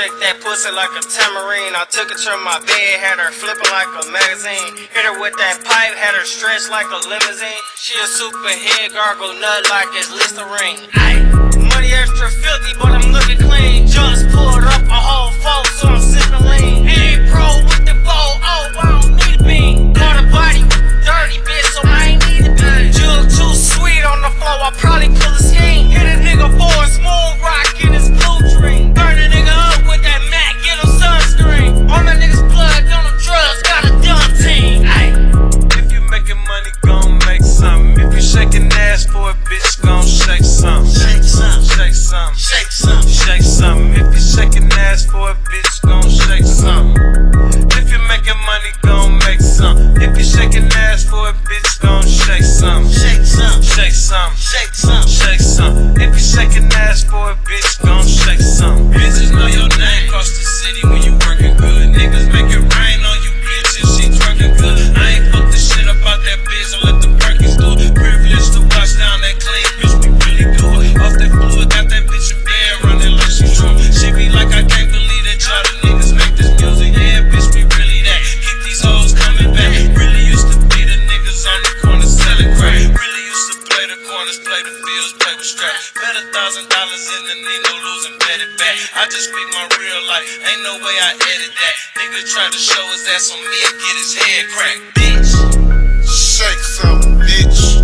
shake that pussy like a tambourine. I took her to my bed, had her flipping like a magazine. Hit her with that pipe, had her stretched like a limousine. She a superhead, gargle nut like it's Listerine. Ayy, money extra filthy, but I'm looking clean. Just pulled up a whole four, so I'm sipping lean. Ain't pro with the bow, oh, I don't need a bean. Caught a body with the dirty bitch, so I ain't need a bean. Jug too sweet on the floor, I probably pull a scheme. Hit a nigga for a smooth rock in his blue dream. Burn a nigga up with that Mac, get him sunscreen. All my niggas plugged on the drugs, got a dumb team. Ay. If you making money, gon' make something. If you shaking ass for a bitch, gon' shake something. Shake some, Shake something. shake some. Shake something. If you shaking ass for a bitch, gon' shake something. If you making money, gon' make something. If you shaking ass for a bitch, gon' shake something. Shake some, Shake something. shake some. Shake something. If you shaking ass for a bitch, gon' shake something. Bitches know your name across the city when you working good. Niggas make it rain on you bitches, she twerking good. I ain't fuck the shit about that bitch, don't let the Perkins do it. Privileged to watch down that clean, bitch, we really do it. Off that fluid, got that bitch in bed running like she true. She be like, I can't believe that y'all the niggas make this music. Yeah, bitch, we really that. Keep these hoes coming back. Really used to be the niggas on the corner selling crack. Really used to play the corners, play the fields, play with straps. Bet $1,000 in the Nino, losing, bet it back. I just speak my real life, ain't no way I edit that. Nigga tried to show his ass on me and get his head cracked, bitch. Shake some, bitch.